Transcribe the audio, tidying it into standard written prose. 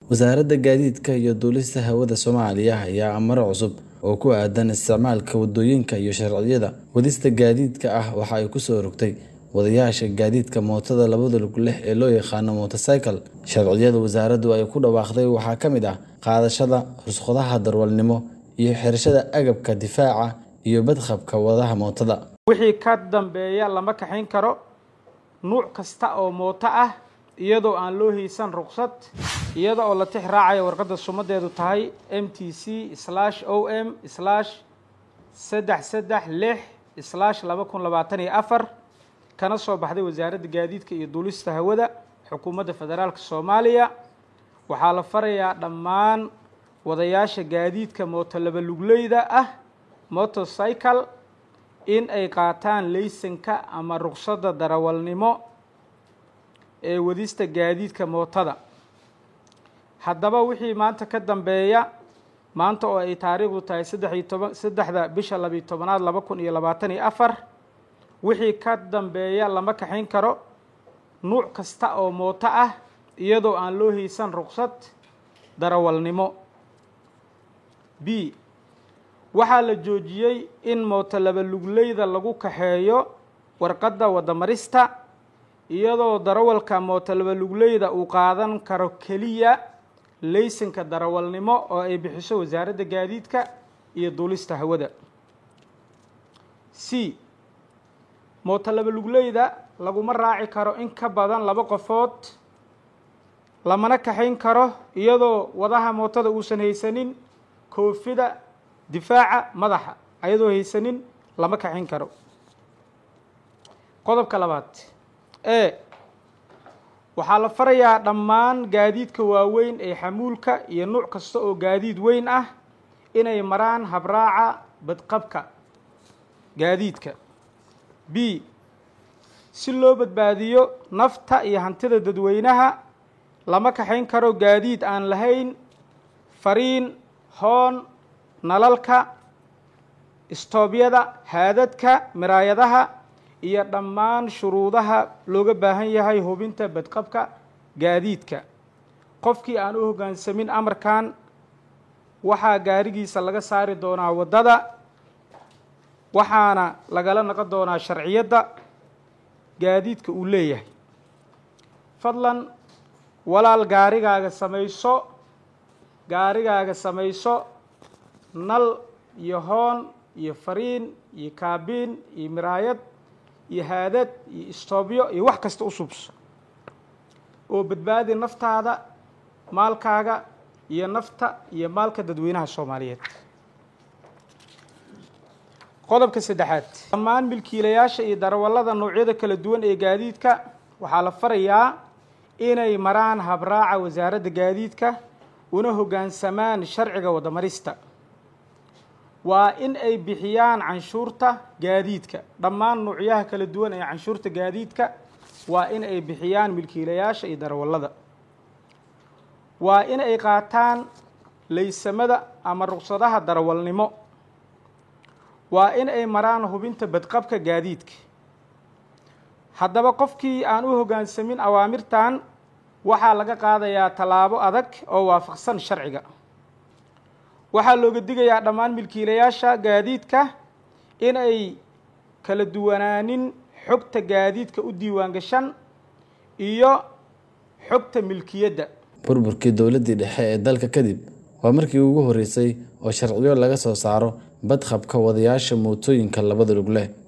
Wasaaradda Gaadiidka iyo Duulista Hawada Soomaaliya ayaa amaro cusub oo ku aadan isticmaalka waddooyinka iyo sharciyada wadista gaadiidka waxa ay ku soo rogtay wadayaasha gaadiidka mootada labada lug leh ee loo yaqaan motorcycle. Sharciyada wasaaraddu ay ku dhawaaqday waxaa ka mid ah qaadashada rukhsadaha darwalnimo iyo xirashada agabka difaaca iyo badqabka wadaha mootada. wixii ka dambeeya lama kaxayn karo nuuc kasta oo mooto ah iyadoo aan loo haysan ruqsad iyada oo la tix raacayo warqadda sumadeedu tahay MTC/OM/336/2024 kana soo baxday wasaaradda gaadiidka iyo duulista hawada xukuumadda federaalka Soomaaliya. waxaa la farayaa dhammaan wadayaasha gaadiidka mooto laba lugleyda motorcycle in ay qaataan laysanka ama ruqsadda darawalnimo ee wadista gaadiidka mootada. haddaba wixii maanta ka dambeeya maanta oo ay taariikhdu tahay 3 bisha 12/2024 wixii ka dambeeya lama kaxayn karo nuuc kasta oo mooto ah iyadoo aan loo haysan ruqsad darawalnimo. B waxaa la joojiyay in mooto laba lugleyda lagu kaxeeyo warqadda wadamarista iyadoo darawalka mooto laba lugleyda uu qaadan karo kaliya laysanka darawalnimo oo ay bixiso wasaaradda gaadiidka iyo duulista hawada. C mooto laba lugleyda laguma raaci karo in ka badan 2 qofood lamana kaxayn karo iyadoo wadaha mootada uusan haysanin koofida difaaca madaxa ayadoo haysanin lama kaxayn karo. qodobka labaad waxaa la farayaa dhammaan gaadiidka waaweyn ee xamuulka iyo nuuc kasta oo gaadiid weyn ah inay maraan habraaca badqabka gaadiidka. B si loo badbaadiyo nafta iyo hantida dadweynaha lama kaxayn karo gaadiid aan lahayn fariin hoon nalalka istoobyada haadadka miraayadaha iyo dhammaan shuruudaha looga baahan yahay hubinta badqabka gaadiidka. qofkii aan u hoggaansamin amarkan waxaa gaarigiisa laga saari doonaa waddada waxaana lagala noqon doonaa sharciyadda gaadiidka uu leeyahay. fadlan walaal gaarigaaga samayso nal iyo hoon iyo fariin iyo kaabiin iyo miraayad iyo haadad iyo istoobyo iyo wax kasta u subso oo badbaadi naftaada maalkaaga iyo nafta iyo maalka dadweynaha Soomaaliyeed. qodobka 3 dhammaan milkiilayaasha iyo darawallada noocyada kala duwan ee gaadiidka waxaa la farayaa inay maraan habraaca wasaaradda gaadiidka una hoggaansamaan sharciga wadamarista. waa in ay bixiyaan canshuurta gaadiidka dhammaan nuucyaha kala duwan ee canshuurta gaadiidka waa in ay bixiyaan milkiilayaasha iyo darawallada. waa in ay qaataan laysamada ama ruqsadaha darawalnimo. waa in ay maraan hubinta badqabka gaadiidka. haddaba qofkii aan u hoggaansamin awaamirtan waxaa laga qaadayaa tallaabo adag oo waafaqsan sharciga. waxaa looga digayaa dhammaan milkiilayaasha gaadiidka in ay kala duwanaanin xogta gaadiidka u diiwaan gashan iyo xogta milkiyadda. burburkii dowladdii dhexe ee dalka kadib waa markii ugu horeysay oo sharciyo laga soo saaro badqabka wadayaasha mootooyinka labada lug leh.